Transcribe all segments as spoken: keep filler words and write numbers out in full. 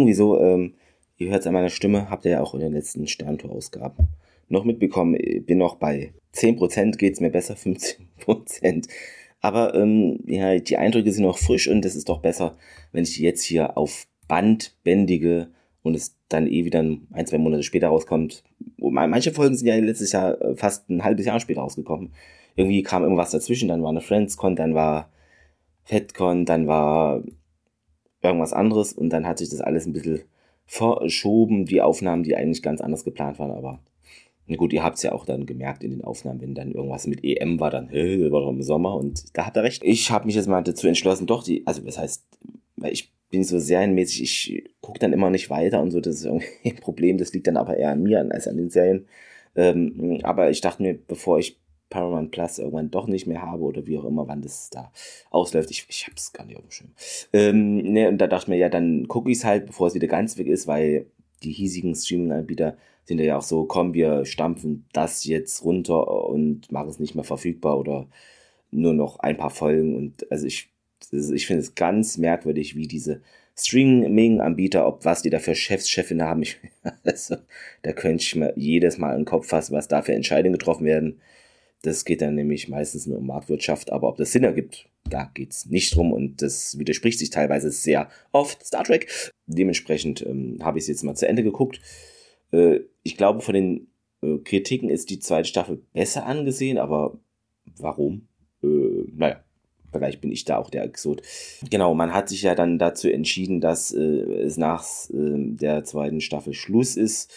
irgendwie so, ähm, ihr hört es an meiner Stimme, habt ihr ja auch in den letzten Sterntour-Ausgaben noch mitbekommen, ich bin noch bei zehn Prozent, geht es mir besser, fünfzehn Prozent. Aber ähm, ja, die Eindrücke sind noch frisch und es ist doch besser, wenn ich die jetzt hier auf Band bändige und es dann eh wieder ein, zwei Monate später rauskommt. Manche Folgen sind ja letztes Jahr fast ein halbes Jahr später rausgekommen. Irgendwie kam irgendwas dazwischen, dann war eine FriendsCon, dann war FedCon, dann war irgendwas anderes und dann hat sich das alles ein bisschen verschoben, die Aufnahmen, die eigentlich ganz anders geplant waren, aber na gut, ihr habt es ja auch dann gemerkt in den Aufnahmen, wenn dann irgendwas mit E M war, dann, hey, das war doch im Sommer und da hat er recht. Ich habe mich jetzt mal dazu entschlossen, doch, die, also das heißt, weil ich bin so serienmäßig, ich gucke dann immer nicht weiter und so, das ist irgendwie ein Problem, das liegt dann aber eher an mir als an den Serien. Ähm, aber ich dachte mir, bevor ich Paramount Plus irgendwann doch nicht mehr habe oder wie auch immer, wann das da ausläuft, ich, ich habe es gar nicht auf dem Schirm. Ähm, ne, und da dachte ich mir, ja, dann gucke ich es halt, bevor es wieder ganz weg ist, weil die hiesigen Streaming-Anbieter sind ja auch so, komm, wir stampfen das jetzt runter und machen es nicht mehr verfügbar oder nur noch ein paar Folgen. Und also ich, ich finde es ganz merkwürdig, wie diese Streaming-Anbieter, ob was die da für Chefs, Chefinnen haben, ich, also, da könnte ich mir jedes Mal in den Kopf fassen, was da für Entscheidungen getroffen werden. Das geht dann nämlich meistens nur um Marktwirtschaft, aber ob das Sinn ergibt, da geht es nicht drum und das widerspricht sich teilweise sehr oft Star Trek. Dementsprechend ähm, habe ich es jetzt mal zu Ende geguckt. Äh, ich glaube, von den äh, Kritiken ist die zweite Staffel besser angesehen, aber warum? Äh, naja, vielleicht bin ich da auch der Exot. Genau, man hat sich ja dann dazu entschieden, dass äh, es nach äh, der zweiten Staffel Schluss ist.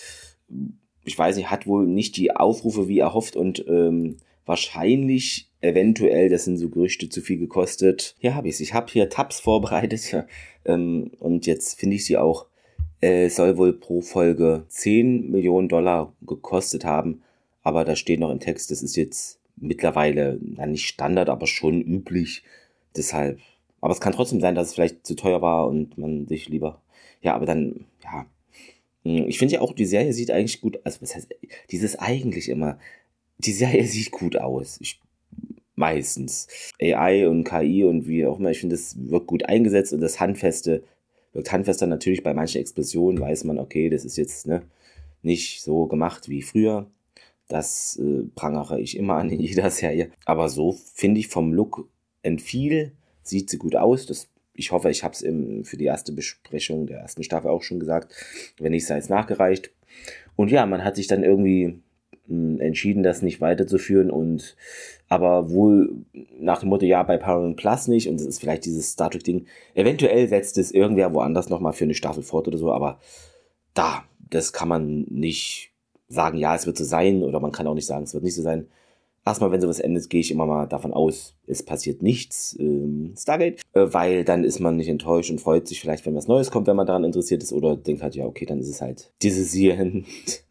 Ich weiß nicht, hat wohl nicht die Aufrufe wie erhofft und ähm, wahrscheinlich, eventuell, das sind so Gerüchte, zu viel gekostet. Hier habe ich es. Ich habe hier Tabs vorbereitet ja, ähm, und jetzt finde ich sie auch. Äh, soll wohl pro Folge zehn Millionen Dollar gekostet haben, aber da steht noch im Text, das ist jetzt mittlerweile na, nicht Standard, aber schon üblich. Deshalb, aber es kann trotzdem sein, dass es vielleicht zu teuer war und man sich lieber, ja, aber dann, ja. Ich finde ja auch, die Serie sieht eigentlich gut, also was heißt, dieses eigentlich immer, die Serie sieht gut aus. Ich, meistens. A I und K I und wie auch immer, ich finde, das wird gut eingesetzt und das Handfeste wirkt handfester. Natürlich bei manchen Explosionen weiß man, okay, das ist jetzt ne, nicht so gemacht wie früher. Das äh, prangere ich immer an in jeder Serie. Aber so finde ich vom Look and Feel, sieht sie gut aus. Das, ich hoffe, ich habe es für die erste Besprechung der ersten Staffel auch schon gesagt. Wenn nicht, sei es nachgereicht. Und ja, man hat sich dann irgendwie mh, entschieden, das nicht weiterzuführen und aber wohl nach dem Motto, ja, bei Paramount Plus nicht und das ist vielleicht dieses Star Trek-Ding. Eventuell setzt es irgendwer woanders nochmal für eine Staffel fort oder so, aber da, das kann man nicht sagen, ja, es wird so sein oder man kann auch nicht sagen, es wird nicht so sein. Erstmal, wenn sowas endet, gehe ich immer mal davon aus, es passiert nichts, ähm, Stargate, äh, weil dann ist man nicht enttäuscht und freut sich vielleicht, wenn was Neues kommt, wenn man daran interessiert ist oder denkt halt, ja, okay, dann ist es halt dieses Serien.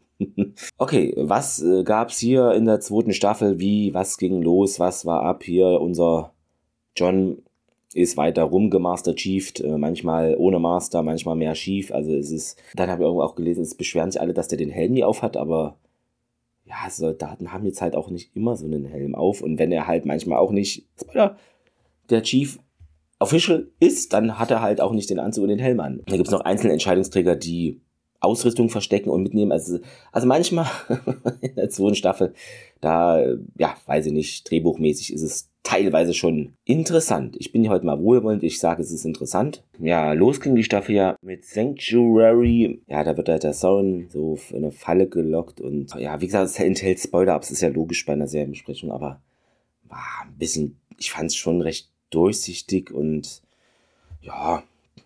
Okay, was äh, gab's hier in der zweiten Staffel? Wie, was ging los? Was war ab hier? Unser John ist weiter rumgemasterchieved, äh, manchmal ohne Master, manchmal mehr schief. Also es ist, dann habe ich irgendwo auch gelesen, es beschweren sich alle, dass der den Helm nie auf hat, aber ja, Soldaten haben jetzt halt auch nicht immer so einen Helm auf und wenn er halt manchmal auch nicht Spoiler, der Chief Official ist, dann hat er halt auch nicht den Anzug und den Helm an. Da gibt es noch einzelne Entscheidungsträger, die Ausrüstung verstecken und mitnehmen. Also, also manchmal in der zweiten Staffel, da, ja, weiß ich nicht, drehbuchmäßig ist es teilweise schon interessant. Ich bin heute mal wohlwollend, ich sage, es ist interessant. Ja, los ging die Staffel ja mit Sanctuary. Ja, da wird halt der Sauron so in eine Falle gelockt und ja, wie gesagt, es enthält Spoiler, aber es ist ja logisch bei einer Serienbesprechung, aber war ein bisschen, ich fand es schon recht durchsichtig und ja,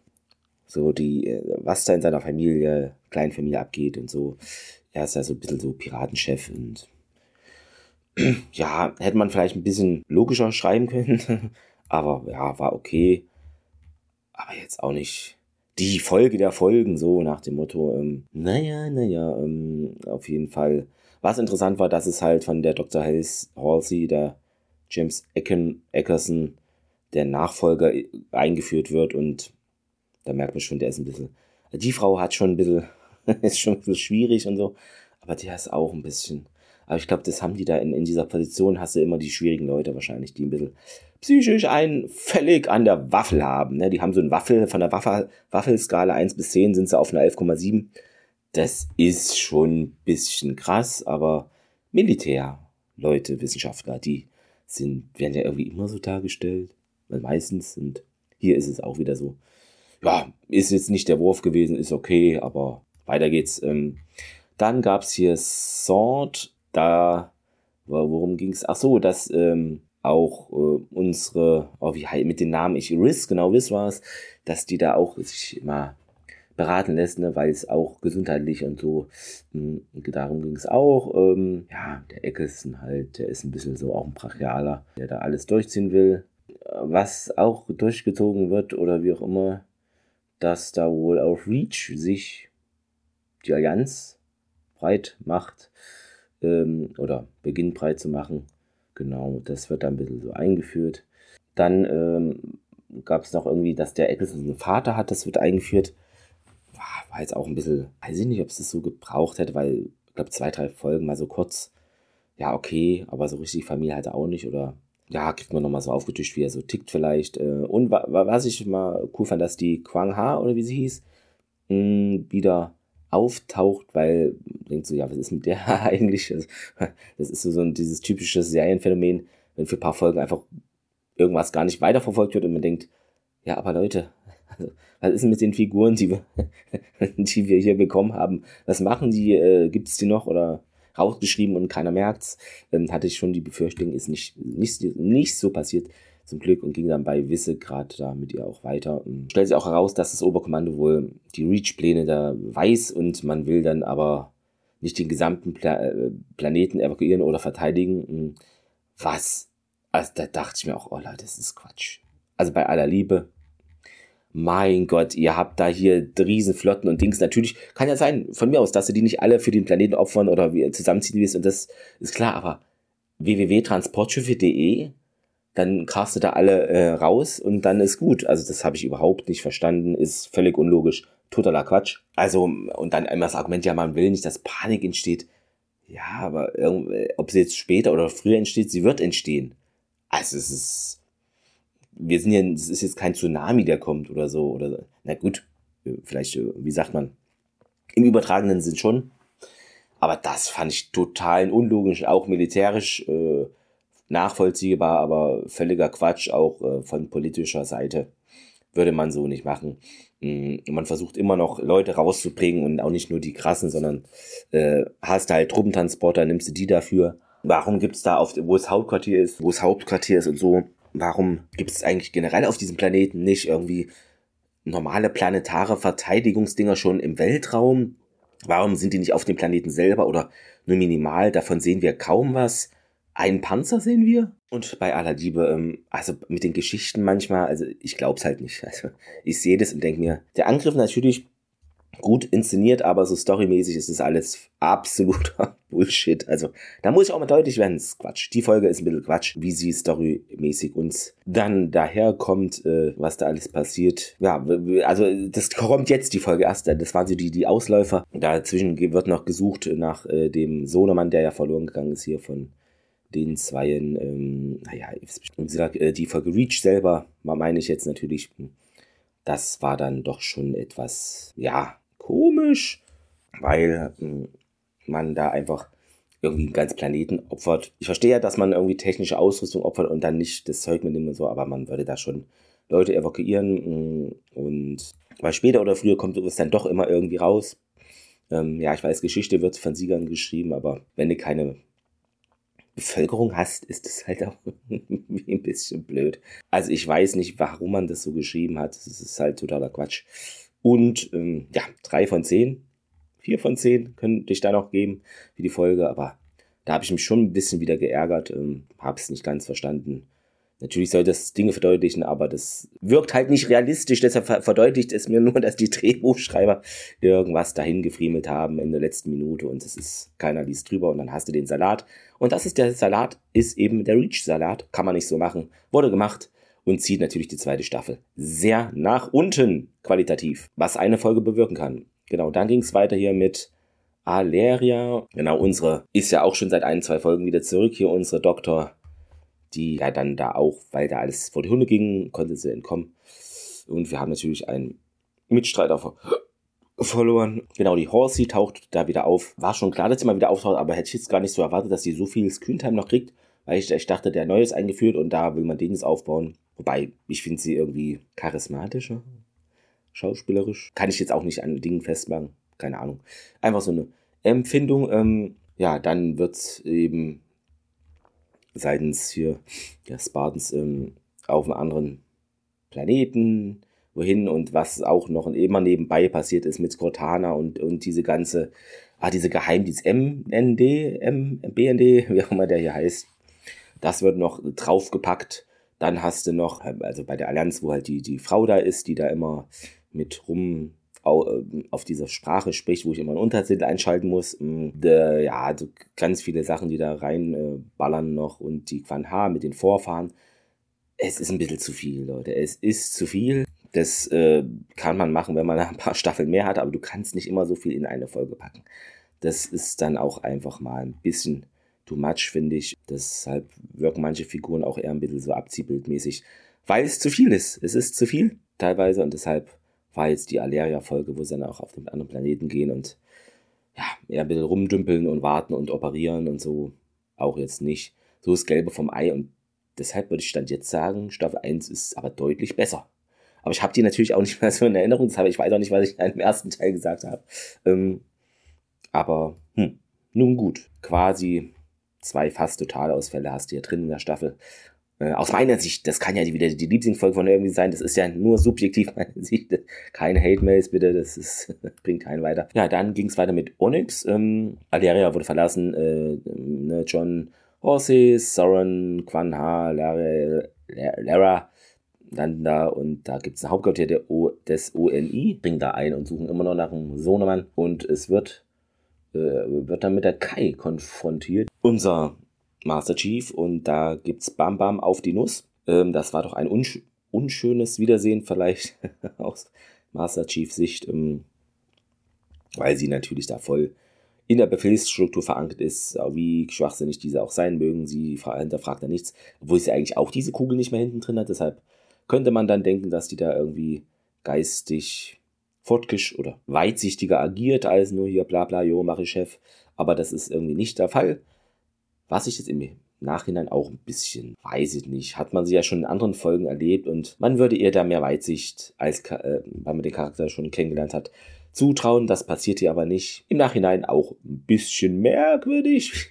so die, was da in seiner Familie, kleinen Familie abgeht und so. Er ist ja so ein bisschen so Piratenchef und ja, hätte man vielleicht ein bisschen logischer schreiben können, aber ja, war okay. Aber jetzt auch nicht die Folge der Folgen, so nach dem Motto, ähm, naja, naja, ähm, auf jeden Fall. Was interessant war, dass es halt von der Doktor Halsey, der James Ecken, Eckerson, der Nachfolger eingeführt wird und da merkt man schon, der ist ein bisschen, die Frau hat schon ein bisschen, ist schon ein bisschen schwierig und so, aber der ist auch ein bisschen, Aber ich glaube, das haben die da in, in dieser Position, hast du immer die schwierigen Leute wahrscheinlich, die ein bisschen psychisch einen völlig an der Waffel haben. Ne? Die haben so ein Waffel, von der Waffel, Waffelskala eins bis zehn sind sie auf einer elf Komma sieben. Das ist schon ein bisschen krass, aber Militärleute, Wissenschaftler, die sind, werden ja irgendwie immer so dargestellt. Meistens. Und hier ist es auch wieder so. Ja, ist jetzt nicht der Wurf gewesen, ist okay, aber weiter geht's. Ähm, dann gab's hier Sword, da, worum ging's? Ach so, dass ähm, auch äh, unsere, oh, wie mit den Namen, ich, Riz, genau, Riz war es, dass die da auch sich immer beraten lässt, ne, weil es auch gesundheitlich und so, mh, darum ging's auch. Ähm, ja, der Eccleston halt, der ist ein bisschen so auch ein Brachialer, der da alles durchziehen will. Was auch durchgezogen wird oder wie auch immer, dass da wohl auf Reach sich die Allianz breit macht ähm, oder beginnt breit zu machen. Genau, das wird dann ein bisschen so eingeführt. Dann ähm, gab es noch irgendwie, dass der Eccleston einen Vater hat, das wird eingeführt. War, war jetzt auch ein bisschen, weiß ich nicht, ob es das so gebraucht hätte, weil ich glaube zwei, drei Folgen mal so kurz, ja okay, aber so richtig Familie hat er auch nicht oder ja, kriegt man nochmal so aufgetischt, wie er so tickt vielleicht. Und was ich mal cool fand, dass die Kwang Ha, oder wie sie hieß, wieder auftaucht, weil denkt so, ja, was ist mit der eigentlich? Das ist so, so ein, dieses typische Serienphänomen, wenn für ein paar Folgen einfach irgendwas gar nicht weiterverfolgt wird und man denkt, ja, aber Leute, also, was ist denn mit den Figuren, die wir, die wir hier bekommen haben? Was machen die? Äh, Gibt es die noch oder rausgeschrieben und keiner merkt's? Ähm, hatte ich schon die Befürchtung, ist nicht, nicht, nicht so passiert zum Glück und ging dann bei Visegrad da mit ihr auch weiter. Und stellt sich auch heraus, dass das Oberkommando wohl die Reach-Pläne da weiß und man will dann aber nicht den gesamten Pla- äh, Planeten evakuieren oder verteidigen. Was? Also da dachte ich mir auch, oh Leute, das ist Quatsch. Also bei aller Liebe, mein Gott, ihr habt da hier Riesenflotten und Dings. Natürlich kann ja sein, von mir aus, dass ihr die nicht alle für den Planeten opfern oder wie zusammenziehen willst. Und das ist klar, aber w w w punkt transportschiffe punkt d e, dann castet da alle äh, raus und dann ist gut. Also das habe ich überhaupt nicht verstanden, ist völlig unlogisch, totaler Quatsch. Also und dann immer das Argument, ja, man will nicht, dass Panik entsteht. Ja, aber ob sie jetzt später oder früher entsteht, sie wird entstehen. Also es ist... Wir sind ja, es ist jetzt kein Tsunami, der kommt oder so. Oder, na gut, vielleicht, wie sagt man, im übertragenen Sinn schon. Aber das fand ich total unlogisch, auch militärisch äh, nachvollziehbar, aber völliger Quatsch, auch äh, von politischer Seite. Würde man so nicht machen. Man versucht immer noch Leute rauszubringen und auch nicht nur die krassen, sondern äh, hast du halt Truppentransporter, nimmst du die dafür. Warum gibt's da, auf, wo es Hauptquartier ist, wo es Hauptquartier ist und so, warum gibt es eigentlich generell auf diesem Planeten nicht irgendwie normale planetare Verteidigungsdinger schon im Weltraum? Warum sind die nicht auf dem Planeten selber oder nur minimal? Davon sehen wir kaum was. Einen Panzer sehen wir. Und bei aller Liebe, ähm, also mit den Geschichten manchmal, also ich glaub's halt nicht. Also ich sehe das und denke mir, der Angriff natürlich gut inszeniert, aber so storymäßig ist das alles absoluter Bullshit. Also da muss ich auch mal deutlich werden, das ist Quatsch. Die Folge ist ein bisschen Quatsch, wie sie storymäßig uns dann daherkommt, äh, was da alles passiert. Ja, also das kommt jetzt die Folge erst, das waren so die, die Ausläufer. Dazwischen wird noch gesucht nach äh, dem Sohnemann, der ja verloren gegangen ist hier von den Zweien. Ähm, naja, wie gesagt, äh, die Folge Reach selber, meine ich jetzt natürlich, das war dann doch schon etwas, ja, komisch, weil mh, man da einfach irgendwie einen ganzen Planeten opfert. Ich verstehe ja, dass man irgendwie technische Ausrüstung opfert und dann nicht das Zeug mitnimmt und so, aber man würde da schon Leute evakuieren mh, und weil später oder früher kommt es dann doch immer irgendwie raus. Ähm, ja, ich weiß, Geschichte wird von Siegern geschrieben, aber wenn du keine Bevölkerung hast, ist es halt auch ein bisschen blöd. Also ich weiß nicht, warum man das so geschrieben hat. Das ist halt totaler Quatsch. Und ähm, ja, drei von zehn, vier von zehn könnte ich da noch geben für die Folge, aber da habe ich mich schon ein bisschen wieder geärgert, ähm, habe es nicht ganz verstanden. Natürlich soll das Dinge verdeutlichen, aber das wirkt halt nicht realistisch, deshalb verdeutlicht es mir nur, dass die Drehbuchschreiber irgendwas dahin gefriemelt haben in der letzten Minute und es ist, keiner liest drüber und dann hast du den Salat. Und das ist der Salat, ist eben der Reach-Salat, kann man nicht so machen, wurde gemacht. Und zieht natürlich die zweite Staffel sehr nach unten qualitativ, was eine Folge bewirken kann. Genau, dann ging es weiter hier mit Alleria, genau, unsere, ist ja auch schon seit ein, zwei Folgen wieder zurück hier, unsere Doktor, die ja dann da auch, weil da alles vor die Hunde ging, konnte sie entkommen. Und wir haben natürlich einen Mitstreiter ver verloren. Genau, die Horsey taucht da wieder auf. War schon klar, dass sie mal wieder auftaucht, aber hätte ich jetzt gar nicht so erwartet, dass sie so viel Screentime noch kriegt, weil ich, ich dachte, der Neue ist eingeführt und da will man den jetzt aufbauen. Wobei, ich finde sie irgendwie charismatischer, schauspielerisch. Kann ich jetzt auch nicht an Dingen festmachen. Keine Ahnung. Einfach so eine Empfindung. Ähm, ja, dann wird eben seitens hier der Spartans ähm, auf einem anderen Planeten wohin und was auch noch immer nebenbei passiert ist mit Cortana und, und diese ganze, ah, diese Geheimdienst M N D, M, B N D, wie auch immer der hier heißt, das wird noch draufgepackt. Dann hast du noch, also bei der Allianz, wo halt die, die Frau da ist, die da immer mit rum auf dieser Sprache spricht, wo ich immer einen Untertitel einschalten muss. Ja, also ganz viele Sachen, die da reinballern noch und die Quan Ha mit den Vorfahren. Es ist ein bisschen zu viel, Leute. Es ist zu viel. Das äh, kann man machen, wenn man ein paar Staffeln mehr hat, aber du kannst nicht immer so viel in eine Folge packen. Das ist dann auch einfach mal ein bisschen too much, finde ich. Deshalb wirken manche Figuren auch eher ein bisschen so abziehbildmäßig, weil es zu viel ist. Es ist zu viel teilweise und deshalb war jetzt die Alleria-Folge, wo sie dann auch auf den anderen Planeten gehen und ja, eher ein bisschen rumdümpeln und warten und operieren und so. Auch jetzt nicht so das Gelbe vom Ei und deshalb würde ich Stand jetzt sagen, Staffel eins ist aber deutlich besser. Aber ich habe die natürlich auch nicht mehr so in Erinnerung. Das habe, ich weiß auch nicht, was ich im ersten Teil gesagt habe. Ähm, aber hm, nun gut. Quasi zwei fast Totalausfälle hast du hier drin in der Staffel. Äh, aus meiner Sicht, das kann ja wieder die Lieblingsfolge von irgendwie sein. Das ist ja nur subjektiv meine Sicht. Keine Hate-Mails bitte, das ist, bringt keinen weiter. Ja, dann ging es weiter mit Onyx. Ähm, Alleria wurde verlassen. Äh, ne, John Horsey, Soren, Quan Ha, Lara, Lara dann da und da gibt es einen Hauptquartier der o, des O N I, bringen da ein und suchen immer noch nach einem Sohnemann und es wird, äh, wird dann mit der Kai konfrontiert. Unser Master Chief und da gibt's Bam Bam auf die Nuss. Ähm, das war doch ein unsch- unschönes Wiedersehen vielleicht aus Master Chiefs Sicht, ähm, weil sie natürlich da voll in der Befehlsstruktur verankert ist, wie schwachsinnig diese auch sein mögen. Sie hinterfragt da nichts, obwohl sie eigentlich auch diese Kugel nicht mehr hinten drin hat, deshalb könnte man dann denken, dass die da irgendwie geistig fortgesch- oder weitsichtiger agiert, als nur hier bla bla, jo, mach ich Chef. Aber das ist irgendwie nicht der Fall. Was ich jetzt im Nachhinein auch ein bisschen, weiß ich nicht, hat man sie ja schon in anderen Folgen erlebt und man würde ihr da mehr Weitsicht, als äh, weil man den Charakter schon kennengelernt hat, zutrauen. Das passiert hier aber nicht. Im Nachhinein auch ein bisschen merkwürdig.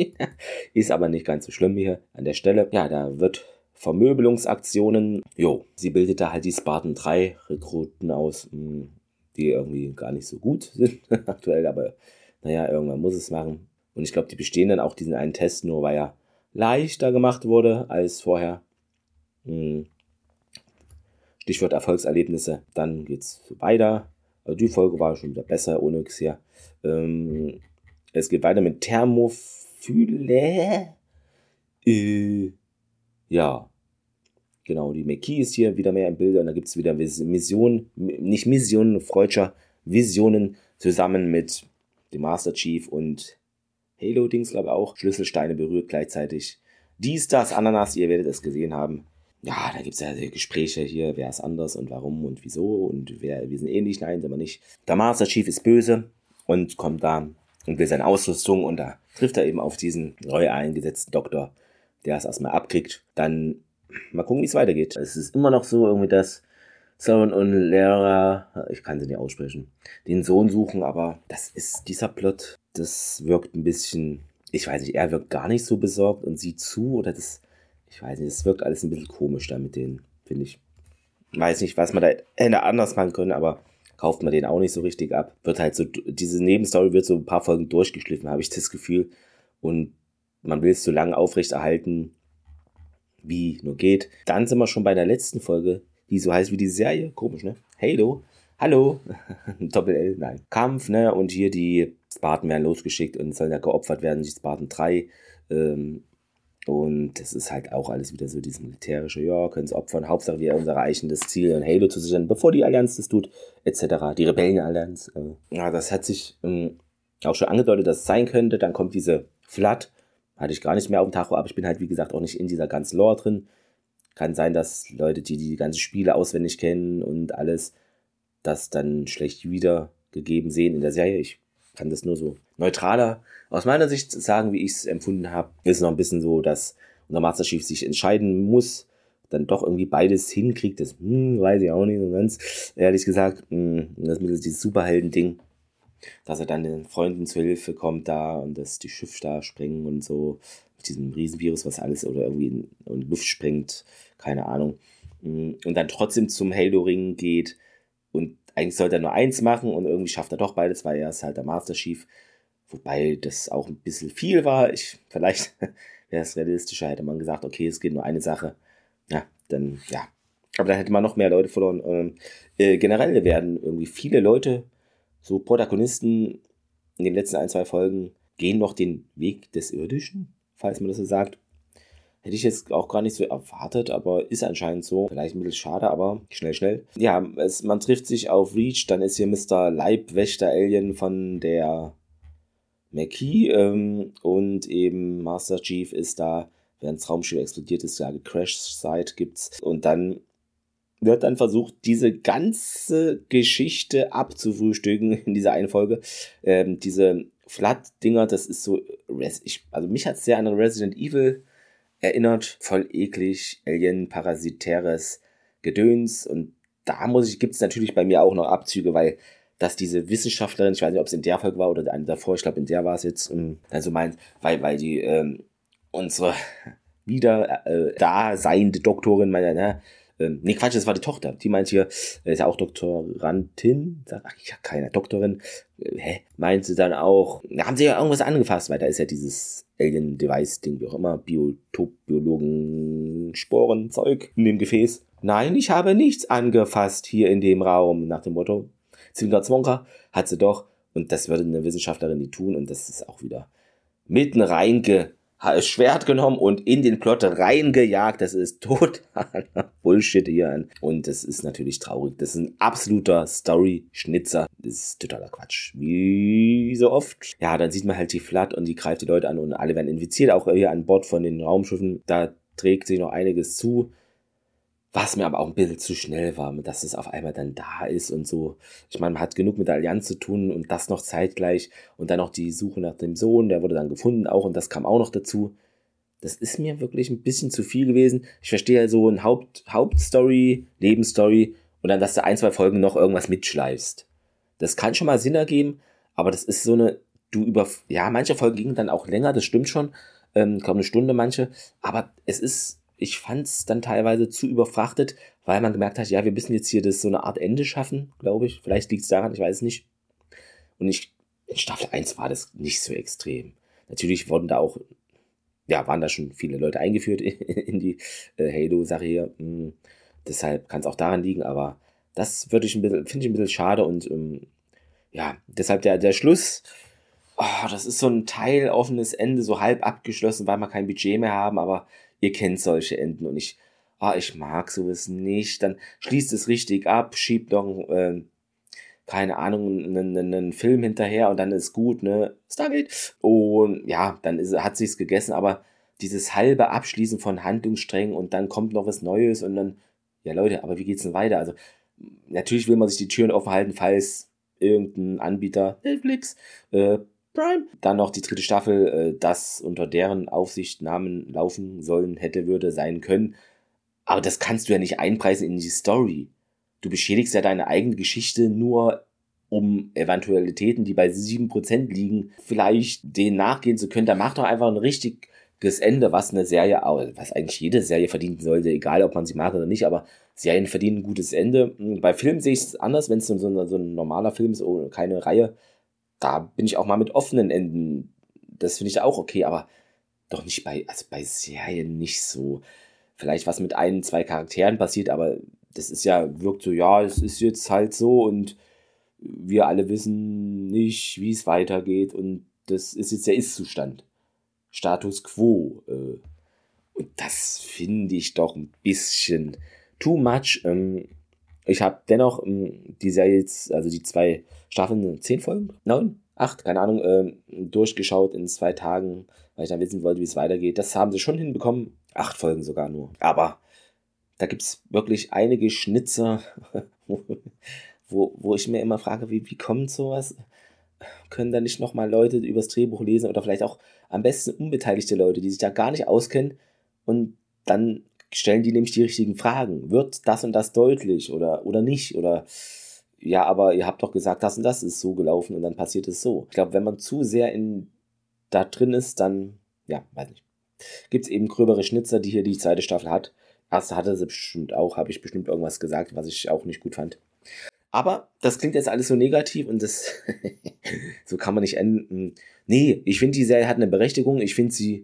Ist aber nicht ganz so schlimm hier an der Stelle. Ja, da wird Vermöbelungsaktionen. Jo, sie bildet da halt die Spartan drei Rekruten aus, die irgendwie gar nicht so gut sind aktuell, aber naja, irgendwann muss es machen. Und ich glaube, die bestehen dann auch diesen einen Test, nur weil er leichter gemacht wurde als vorher. Stichwort Erfolgserlebnisse. Dann geht's weiter. Also die Folge war schon wieder besser, ohne X hier. Ähm, es geht weiter mit Thermophyle. Äh, ja, genau, die McKee ist hier wieder mehr im Bilde und da gibt es wieder Missionen, nicht Missionen, Freudscher, Visionen zusammen mit dem Master Chief und Halo-Dings, glaube ich auch. Schlüsselsteine berührt gleichzeitig. Dies, das, Ananas, ihr werdet es gesehen haben. Ja, da gibt es ja Gespräche hier, wer ist anders und warum und wieso und wer, wir sind ähnlich, nein, sind wir nicht. Der Master Chief ist böse und kommt da und will seine Ausrüstung und da trifft er eben auf diesen neu eingesetzten Doktor, der es erstmal abkriegt. Dann mal gucken, wie es weitergeht. Es ist immer noch so, irgendwie, dass Soren und Lara, ich kann sie nicht aussprechen, den Sohn suchen, aber das ist dieser Plot, das wirkt ein bisschen, ich weiß nicht, er wirkt gar nicht so besorgt und sieht zu, oder das, ich weiß nicht, das wirkt alles ein bisschen komisch da mit denen, finde ich. Ich weiß nicht, was man da hätte anders machen können, aber kauft man den auch nicht so richtig ab. Wird halt so, diese Nebenstory wird so ein paar Folgen durchgeschliffen, habe ich das Gefühl. Und man will es so lange aufrechterhalten, wie nur geht. Dann sind wir schon bei der letzten Folge, die so heißt wie die Serie. Komisch, ne? Halo. Hallo. Doppel-L, nein. Kampf, ne? Und hier die Spartan werden losgeschickt und sollen ja geopfert werden, die Spartan drei. Ähm, und das ist halt auch alles wieder so dieses militärische, ja, können es opfern. Hauptsache wir erreichen das Ziel, ein Halo zu sichern, bevor die Allianz das tut, et cetera. Die Rebellenallianz. Äh. Ja, das hat sich ähm, auch schon angedeutet, dass es sein könnte. Dann kommt diese Flood, hatte ich gar nicht mehr auf dem Tacho, aber ich bin halt, wie gesagt, auch nicht in dieser ganzen Lore drin. Kann sein, dass Leute, die die ganzen Spiele auswendig kennen und alles, das dann schlecht wiedergegeben sehen in der Serie. Ich kann das nur so neutraler aus meiner Sicht sagen, wie ich es empfunden habe. Ist noch ein bisschen so, dass unser Master Chief sich entscheiden muss, dann doch irgendwie beides hinkriegt. Das hm, weiß ich auch nicht so ganz, ehrlich gesagt. Hm, das mit dieses Superhelden-Ding, dass er dann den Freunden zur Hilfe kommt da und dass die Schiffe da sprengen und so mit diesem Riesenvirus, was alles oder irgendwie in, in die Luft sprengt, keine Ahnung. Und dann trotzdem zum Halo-Ring geht und eigentlich sollte er nur eins machen und irgendwie schafft er doch beides, weil er ist halt der Master Chief. Wobei das auch ein bisschen viel war. Ich, vielleicht wäre es realistischer, hätte man gesagt, okay, es geht nur eine Sache. Ja, dann, ja. Aber dann hätte man noch mehr Leute verloren. Ähm, äh, generell werden irgendwie viele Leute, so Protagonisten in den letzten ein, zwei Folgen, gehen noch den Weg des Irdischen, falls man das so sagt. Hätte ich jetzt auch gar nicht so erwartet, aber ist anscheinend so. Vielleicht ein bisschen schade, aber schnell, schnell. Ja, es, man trifft sich auf Reach, dann ist hier Mister Leibwächter-Alien von der Maquis ähm, und eben Master Chief ist da, während das Raumschiff explodiert ist, ja, Crash-Site gibt's. Und dann wird dann versucht, diese ganze Geschichte abzufrühstücken in dieser einen Folge. Ähm, diese Flood-Dinger, das ist so, ich, also mich hat es sehr an Resident Evil erinnert, voll eklig, Alien-parasitäres Gedöns. Und da muss ich, gibt es natürlich bei mir auch noch Abzüge, weil dass diese Wissenschaftlerin, ich weiß nicht, ob es in der Folge war oder eine davor, ich glaube, in der war es jetzt, ähm, also meint, weil, weil die ähm, unsere wieder äh, da seiende Doktorin, meine, ne, ähm, nee, Quatsch, das war die Tochter, die meint hier, äh, ist ja auch Doktorandin, sagt, ach, ich habe keine Doktorin, äh, hä, meint sie dann auch, da haben sie ja irgendwas angefasst, weil da ist ja dieses Alien-Device-Ding, wie auch immer, Biotop, Biologen, Sporenzeug in dem Gefäß. Nein, ich habe nichts angefasst hier in dem Raum, nach dem Motto, Zwinker Zwonker, hat sie doch, und das würde eine Wissenschaftlerin nie tun, und das ist auch wieder mitten reinge, Schwert genommen und in den Plot reingejagt. Das ist totaler Bullshit hier. Und das ist natürlich traurig. Das ist ein absoluter Story-Schnitzer. Das ist totaler Quatsch. Wie so oft. Ja, dann sieht man halt die Flood und die greift die Leute an und alle werden infiziert. Auch hier an Bord von den Raumschiffen. Da trägt sich noch einiges zu. Was mir aber auch ein bisschen zu schnell war, dass es auf einmal dann da ist und so. Ich meine, man hat genug mit der Allianz zu tun und das noch zeitgleich. Und dann noch die Suche nach dem Sohn, der wurde dann gefunden auch und das kam auch noch dazu. Das ist mir wirklich ein bisschen zu viel gewesen. Ich verstehe ja so ein Haupt, Hauptstory, Nebenstory und dann, dass du ein, zwei Folgen noch irgendwas mitschleifst. Das kann schon mal Sinn ergeben, aber das ist so eine, du über, ja, manche Folgen gingen dann auch länger, das stimmt schon, ähm, kaum eine Stunde manche, aber es ist, ich fand es dann teilweise zu überfrachtet, weil man gemerkt hat, ja, wir müssen jetzt hier das so eine Art Ende schaffen, glaube ich. Vielleicht liegt es daran, ich weiß es nicht. Und ich, in Staffel eins war das nicht so extrem. Natürlich wurden da auch, ja, waren da schon viele Leute eingeführt in, in die äh, Halo-Sache hier. Hm, deshalb kann es auch daran liegen, aber das würde ich ein bisschen, finde ich ein bisschen schade und ähm, ja, deshalb der, der Schluss, oh, das ist so ein teiloffenes Ende, so halb abgeschlossen, weil wir kein Budget mehr haben, aber ihr kennt solche Enden und ich, ah, ich mag sowas nicht. Dann schließt es richtig ab, schiebt noch, äh, keine Ahnung, einen, einen Film hinterher und dann ist gut, ne? Stargate. Und ja, dann ist, hat sich's gegessen, aber dieses halbe Abschließen von Handlungssträngen und dann kommt noch was Neues und dann, ja Leute, aber wie geht's denn weiter? Also, natürlich will man sich die Türen offen halten, falls irgendein Anbieter, Netflix, äh, Prime, dann noch die dritte Staffel, äh, das unter deren Aufsichtnahmen laufen sollen hätte, würde, sein können. Aber das kannst du ja nicht einpreisen in die Story. Du beschädigst ja deine eigene Geschichte nur, um Eventualitäten, die bei sieben Prozent liegen, vielleicht denen nachgehen zu können. Da mach doch einfach ein richtiges Ende, was eine Serie, was eigentlich jede Serie verdienen sollte, egal ob man sie mag oder nicht, aber Serien verdienen ein gutes Ende. Bei Filmen sehe ich es anders, wenn es so ein, so ein normaler Film ist oder keine Reihe. Da bin ich auch mal mit offenen Enden. Das finde ich auch okay, aber doch nicht bei, also bei Serien nicht so. Vielleicht was mit ein, zwei Charakteren passiert, aber das ist ja, wirkt so, ja, es ist jetzt halt so und wir alle wissen nicht, wie es weitergeht und das ist jetzt der Ist-Zustand. Status quo. Äh, und das finde ich doch ein bisschen too much. Ähm, ich habe dennoch ähm, die Serie jetzt, also die zwei Staffeln, zehn Folgen? Neun? acht, keine Ahnung, ähm, durchgeschaut in zwei Tagen, weil ich dann wissen wollte, wie es weitergeht. Das haben sie schon hinbekommen. Acht Folgen sogar nur. Aber da gibt es wirklich einige Schnitzer, wo, wo ich mir immer frage, wie, wie kommt sowas? Können da nicht nochmal Leute übers Drehbuch lesen oder vielleicht auch am besten unbeteiligte Leute, die sich da gar nicht auskennen, und dann stellen die nämlich die richtigen Fragen. Wird das und das deutlich oder, oder nicht? Oder ja, aber ihr habt doch gesagt, das und das ist so gelaufen und dann passiert es so. Ich glaube, wenn man zu sehr in da drin ist, dann, ja, weiß nicht. Gibt es eben gröbere Schnitzer, die hier die zweite Staffel hat. Erste hatte sie bestimmt auch, habe ich bestimmt irgendwas gesagt, was ich auch nicht gut fand. Aber das klingt jetzt alles so negativ und das so kann man nicht enden. Nee, ich finde, die Serie hat eine Berechtigung. Ich finde sie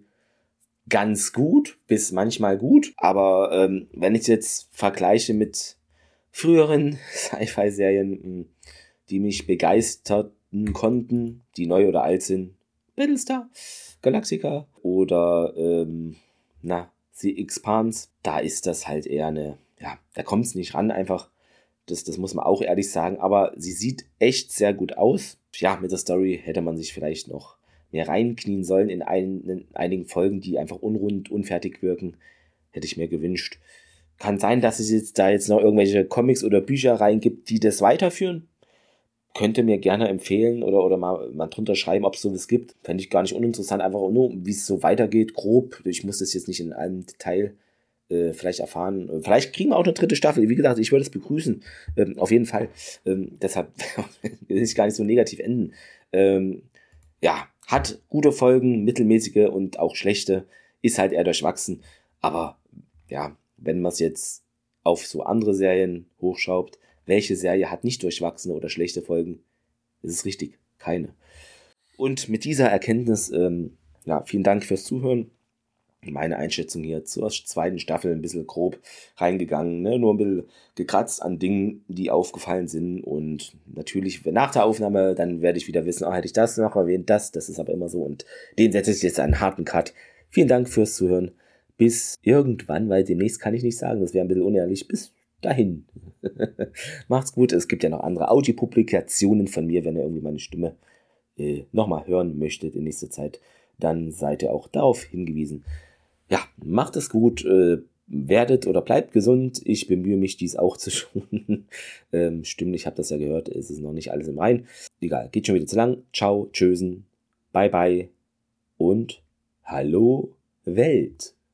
ganz gut, bis manchmal gut. Aber ähm, wenn ich es jetzt vergleiche mit früheren Sci-Fi-Serien, die mich begeisterten konnten, die neu oder alt sind, Battlestar Galactica oder ähm, na, The Expanse, da ist das halt eher eine, ja, da kommt es nicht ran, einfach. Das, das muss man auch ehrlich sagen, aber sie sieht echt sehr gut aus. Ja, mit der Story hätte man sich vielleicht noch mehr reinknien sollen in, ein, in einigen Folgen, die einfach unrund, unfertig wirken. Hätte ich mir gewünscht. Kann sein, dass es jetzt da jetzt noch irgendwelche Comics oder Bücher reingibt, die das weiterführen. Könnte mir gerne empfehlen oder, oder mal, mal drunter schreiben, ob es sowas gibt. Fände ich gar nicht uninteressant, einfach nur, wie es so weitergeht, grob. Ich muss das jetzt nicht in einem Detail äh, vielleicht erfahren. Vielleicht kriegen wir auch eine dritte Staffel. Wie gesagt, ich würde es begrüßen. Ähm, auf jeden Fall. Ähm, deshalb will ich gar nicht so negativ enden. Ähm, ja, hat gute Folgen, mittelmäßige und auch schlechte. Ist halt eher durchwachsen. Aber ja, wenn man es jetzt auf so andere Serien hochschraubt, welche Serie hat nicht durchwachsene oder schlechte Folgen? Das ist richtig, keine. Und mit dieser Erkenntnis, ähm, ja, vielen Dank fürs Zuhören. Meine Einschätzung hier zur zweiten Staffel ein bisschen grob reingegangen, ne? Nur ein bisschen gekratzt an Dingen, die aufgefallen sind, und natürlich nach der Aufnahme, dann werde ich wieder wissen, ah, hätte ich das noch erwähnt, das, das ist aber immer so, und den setze ich jetzt einen harten Cut. Vielen Dank fürs Zuhören. Bis irgendwann, weil demnächst kann ich nicht sagen, das wäre ein bisschen unehrlich. Bis dahin. Macht's gut, es gibt ja noch andere Audiopublikationen von mir, wenn ihr irgendwie meine Stimme äh, nochmal hören möchtet in nächster Zeit, dann seid ihr auch darauf hingewiesen. Ja, macht es gut, äh, werdet oder bleibt gesund. Ich bemühe mich, dies auch zu schonen. ähm, stimmt, ich habe das ja gehört, es ist noch nicht alles im Rein. Egal, geht schon wieder zu lang. Ciao, tschösen, bye bye und hallo Welt.